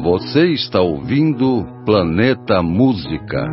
Você está ouvindo Planeta Música.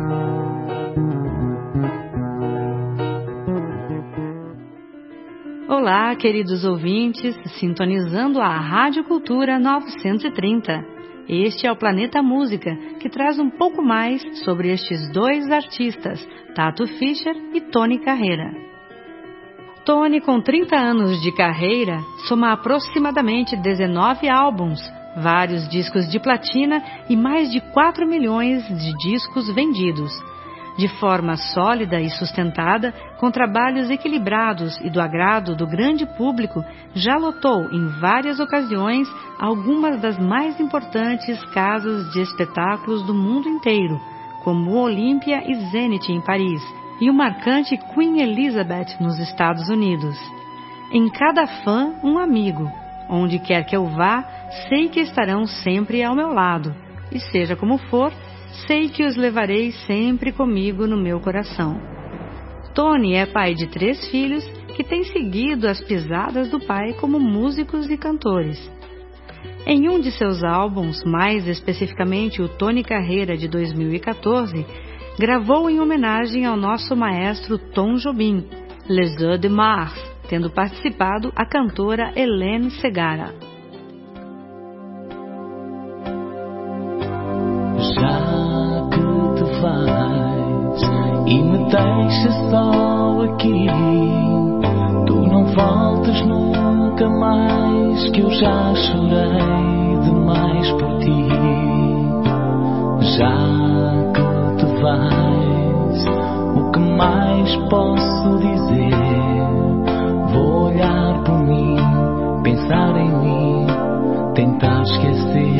Olá, queridos ouvintes, sintonizando a Rádio Cultura 930. Este é o Planeta Música, que traz um pouco mais sobre estes dois artistas, Tato Fischer e Tony Carreira. Tony, com 30 anos de carreira, soma aproximadamente 19 álbuns, vários discos de platina e mais de 4 milhões de discos vendidos. De forma sólida e sustentada, com trabalhos equilibrados e do agrado do grande público, já lotou em várias ocasiões algumas das mais importantes casas de espetáculos do mundo inteiro, como o Olympia e Zenith em Paris, e o marcante Queen Elizabeth nos Estados Unidos. Em cada fã, um amigo. Onde quer que eu vá, sei que estarão sempre ao meu lado. E seja como for, sei que os levarei sempre comigo no meu coração. Tony é pai de 3 filhos que têm seguido as pisadas do pai como músicos e cantores. Em um de seus álbuns, mais especificamente o Tony Carreira de 2014, gravou em homenagem ao nosso maestro Tom Jobim, Les Oeufs de Mars, tendo participado a cantora Hélène Ségara. Já que te vais e me deixas só aqui, tu não voltas nunca mais, que eu já chorei demais por ti. Já que te vais, o que mais posso dizer? Vou olhar por mim, pensar em mim, tentar esquecer.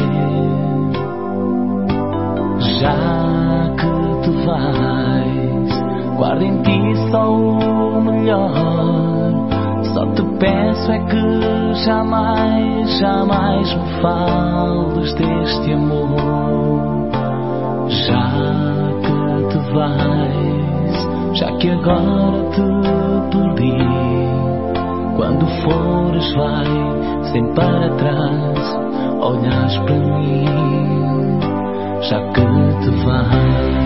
Já que tu vais, guarda em ti só o melhor. Só te peço é que jamais, jamais me fales deste amor. Já que te vais, já que agora te perdi, quando fores vai, sem para trás, olhas para mim, já que te vais.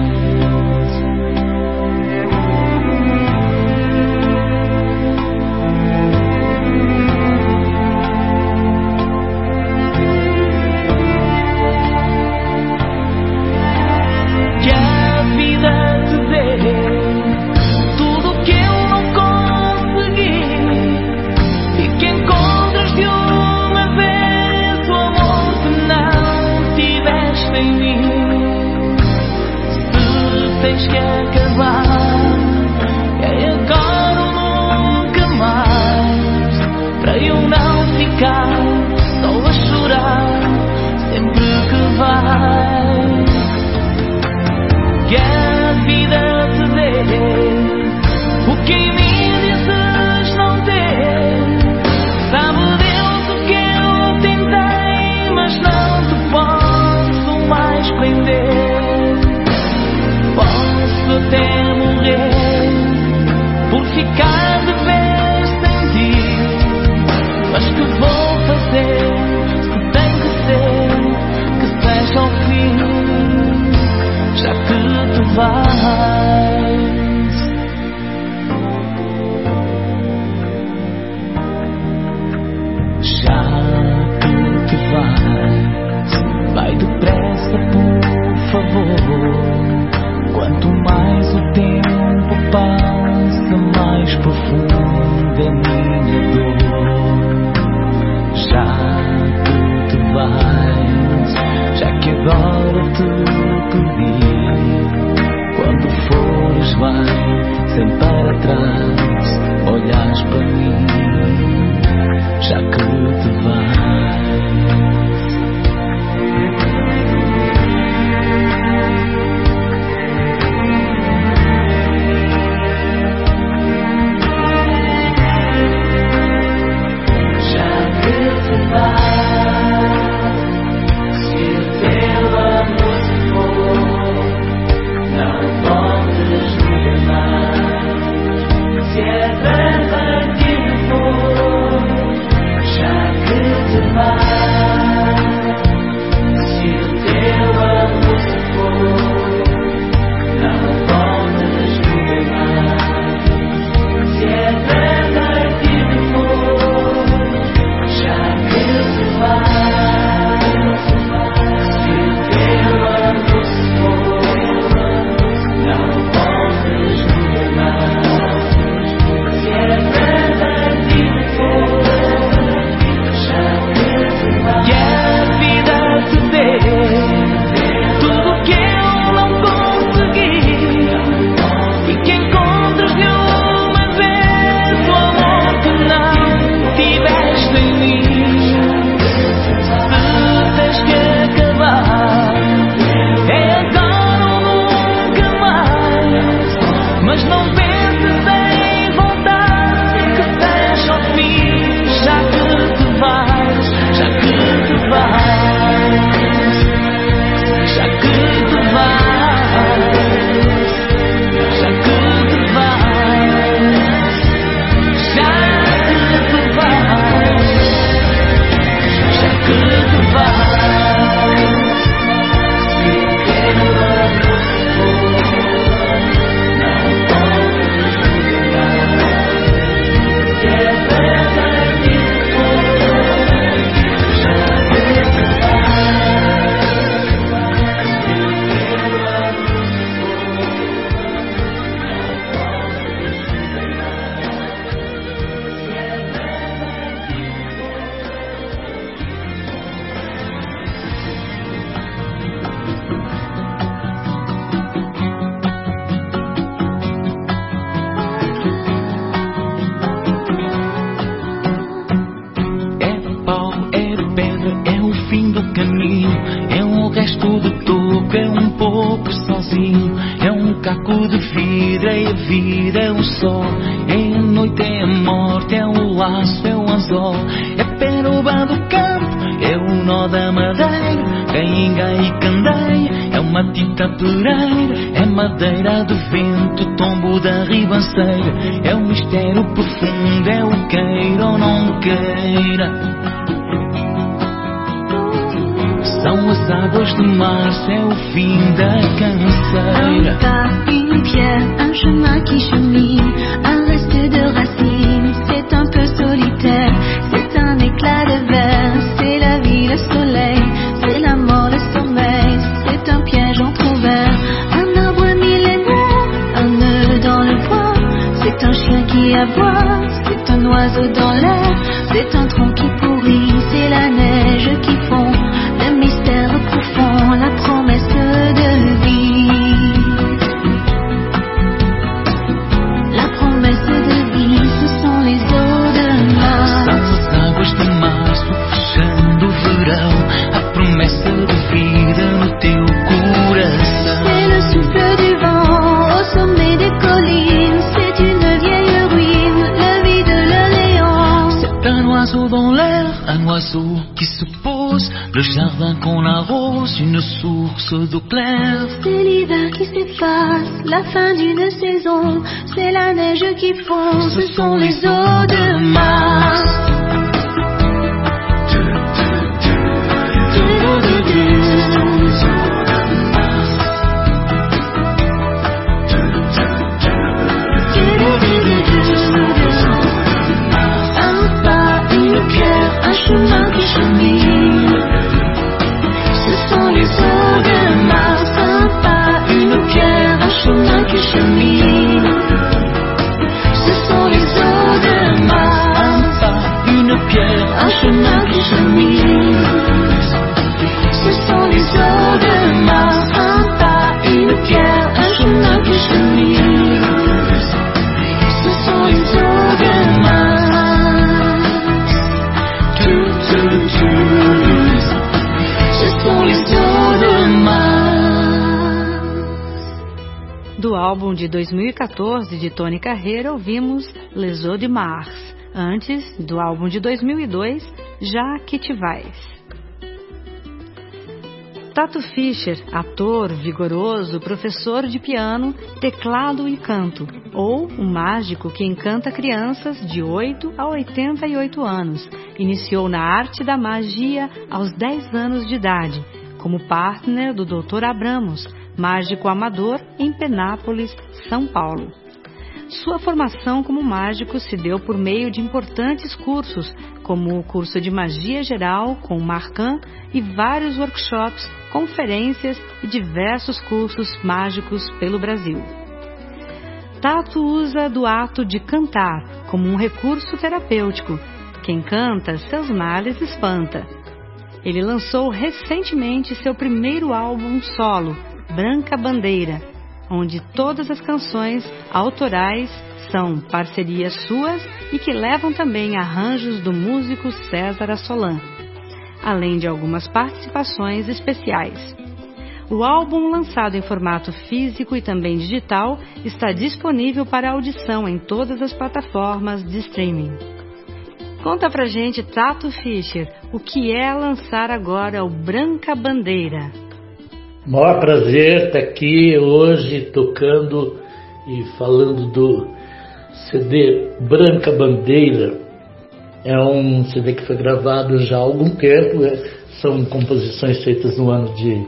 Que a vida te dê tudo que eu não consegui, e que encontres de uma vez o amor que não tiveste em mim. Se tens que acabar, é agora ou nunca mais, para eu não ficar só a chorar sempre que vais. Que a vida te dê o que em mim dizes não ter. Sabe Deus o que eu tentei, mas não te posso mais prender. Posso até morrer por ficar de vez sem ti, mas que vou fazer se tem que ser, que seja o fim, já que tu vais. Já que te vais, vai depressa por favor. Quanto mais o tempo passa, mais profunda é minha dor. Já que te vais, já que agora te perdi, quando fores vai, sem para trás, olhas para mim, já que te vais. Já que pouco, é um pouco sozinho. É um caco de vidro, é a vida, é o sol. É a noite, é a morte, é o laço, é o anzol. É peroba do campo, é o nó da madeira. Cainga e candeia, é uma tinta pereira. É madeira do vento, tombo da ribanceira. É um mistério profundo, é o queira ou não queira. São as águas de março, é o fim da canseira. Un pas, une pierre, un chemin qui chemine, un reste de racines, c'est un peu solitaire, c'est un éclat de verre, c'est la vie, le soleil, c'est la mort, le sommeil, c'est un piège entrouvert, un arbre millénaire, un nœud dans le bois, c'est un chien qui aboie, c'est un oiseau dans l'air, c'est un tronc qui pourrit, c'est la neige qui fond, le mystère profond, la promesse de vie. La promesse de vie, ce sont les eaux de Mars. São as águas de março fechando o verão, a promessa de vida no teu coração. C'est le souffle du vent au sommet des collines, c'est une vieille ruine, le vide, le néant. C'est un oiseau dans l'air, un oiseau qui se pose, le jardin qu'on arrose, une source d'eau claire. C'est l'hiver qui s'efface, la fin d'une saison, c'est la neige qui fond, ce sont les eaux de Mars. Un pas, une pierre, un chemin qui chemine, ce sont les eaux de Mars. Un pas, une pierre, un chemin qui chemine, ce sont les eaux de Mars. Un pas, une pierre, Un chemin qui chemine, ce sont les eaux de Mars. Un pas, une pierre, un chemin qui chemine, ce sont les eaux de Mars. Ce sont les eaux de Mars. Do álbum de 2014 de Tony Carreira, ouvimos Les Eaux de Mars. Antes, do álbum de 2002, Já Que Te Vais. Tato Fischer, ator vigoroso, professor de piano, teclado e canto, ou um mágico que encanta crianças de 8 a 88 anos. Iniciou na arte da magia aos 10 anos de idade, como partner do Dr. Abramos, mágico amador em Penápolis, São Paulo. Sua formação como mágico se deu por meio de importantes cursos, como o curso de magia geral com Marcan e vários workshops, conferências e diversos cursos mágicos pelo Brasil. Tato usa do ato de cantar como um recurso terapêutico. Quem canta, seus males espanta. Ele lançou recentemente seu primeiro álbum solo, Branca Bandeira, onde todas as canções autorais são parcerias suas e que levam também arranjos do músico César Assolan, além de algumas participações especiais. O álbum, lançado em formato físico e também digital, está disponível para audição em todas as plataformas de streaming. Conta pra gente, Tato Fischer, o que é lançar agora o Branca Bandeira? Maior prazer estar aqui hoje tocando e falando do CD Branca Bandeira. É um CD que foi gravado já há algum tempo, são composições feitas no ano de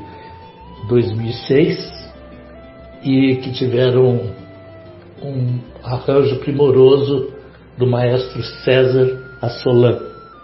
2006 e que tiveram um arranjo primoroso do maestro César Assolan.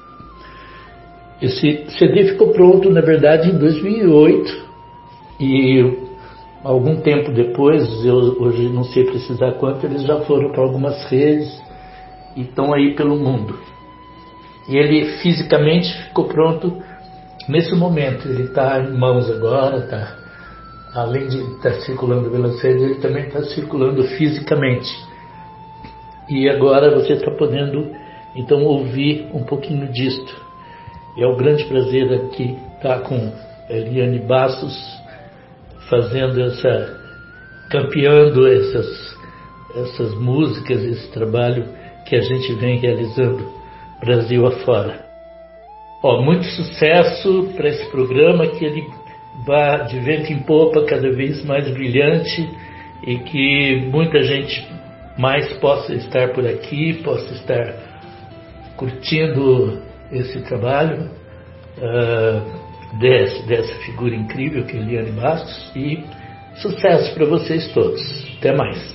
Esse CD ficou pronto, na verdade, em 2008 e algum tempo depois, eu hoje não sei precisar quanto, eles já foram para algumas redes e estão aí pelo mundo. E ele fisicamente ficou pronto nesse momento. Ele está em mãos agora, além de estar circulando pelas redes, ele também está circulando fisicamente. E agora você está podendo então ouvir um pouquinho disto. E é um grande prazer aqui estar com Eliane Bastos, campeando essas músicas, esse trabalho que a gente vem realizando Brasil afora. Muito sucesso para esse programa, que ele vá de vento em popa, cada vez mais brilhante, e que muita gente mais possa estar por aqui, possa estar curtindo esse trabalho dessa figura incrível que é Eliane Bastos, e sucesso para vocês todos. Até mais.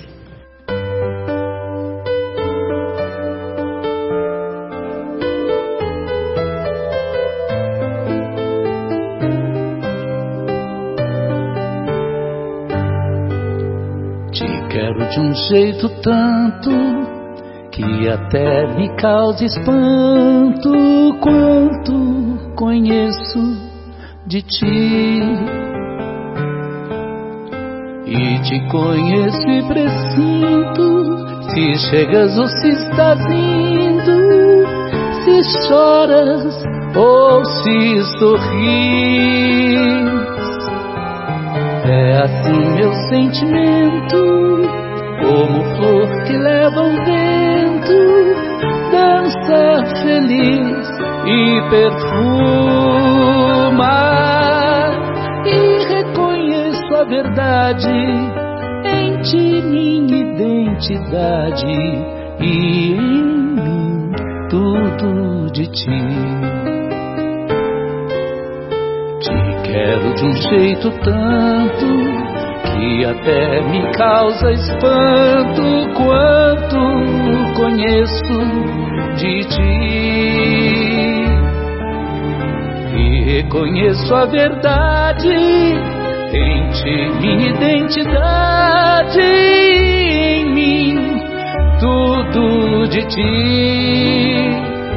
Quero de um jeito tanto que até me causa espanto, quanto conheço de ti. E te conheço e presinto se chegas ou se estás indo, se choras ou se sorris. É assim meu sentimento, como flor que leva o vento, dança feliz e perfuma. E reconheço a verdade em ti, minha identidade, e em mim tudo de ti. Quero de um jeito tanto que até me causa espanto, quanto conheço de ti. E reconheço a verdade em ti, minha identidade, em mim tudo de ti.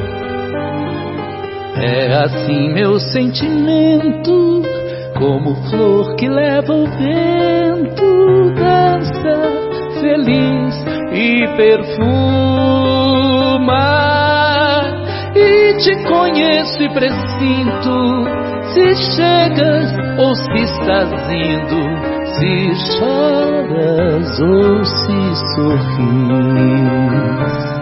É assim meu sentimento, como flor que leva o vento, dança feliz e perfuma. E te conheço e presinto se chegas ou se estás indo, se choras ou se sorris.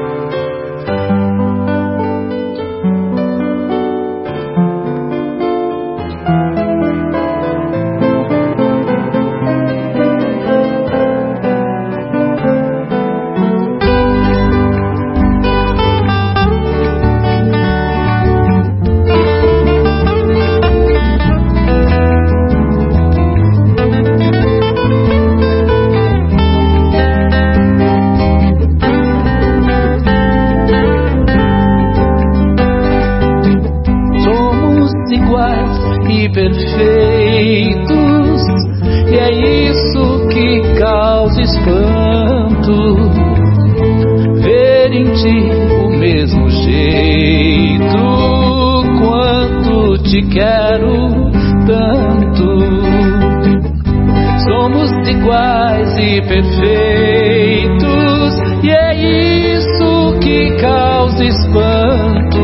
Perfeitos, e é isso que causa espanto, ver em ti o mesmo jeito, quanto te quero tanto. Somos iguais e perfeitos, e é isso que causa espanto,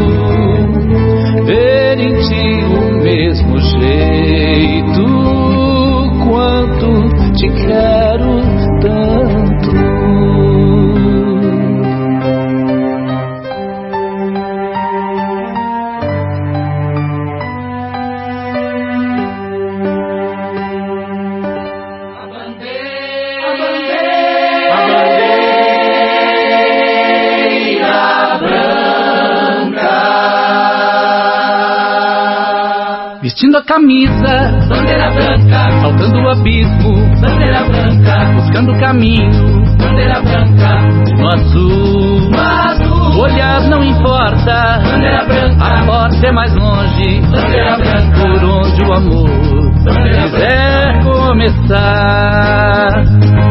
ver em ti o mesmo jeito, quanto te quero tanto. Vestindo a camisa, bandeira branca, saltando o abismo, bandeira branca, buscando o caminho, bandeira branca, no azul, o olhar não importa, bandeira branca, a porta é mais longe, bandeira branca, por onde o amor quiser começar.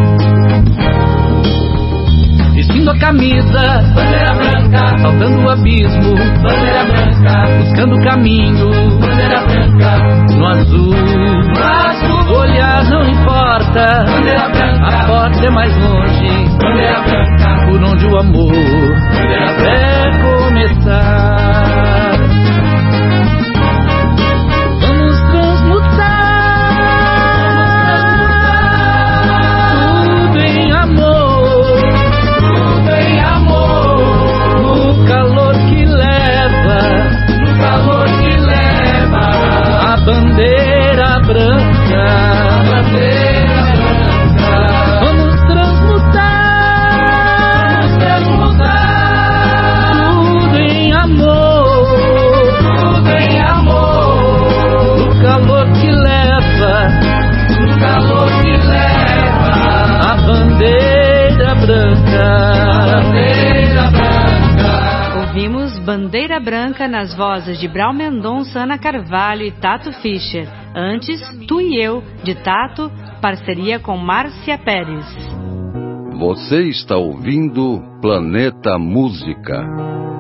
Vestindo a camisa, bandeira branca, saltando o abismo, bandeira branca, buscando o caminho, bandeira branca, no azul, o olhar não importa, bandeira branca, a porta é mais longe, bandeira branca, por onde o amor quiser começar. Vamos transmutar Bandeira Branca nas vozes de Brau Mendonça, Ana Carvalho e Tato Fischer. Antes, Tu e Eu, de Tato, parceria com Márcia Pérez. Você está ouvindo Planeta Música.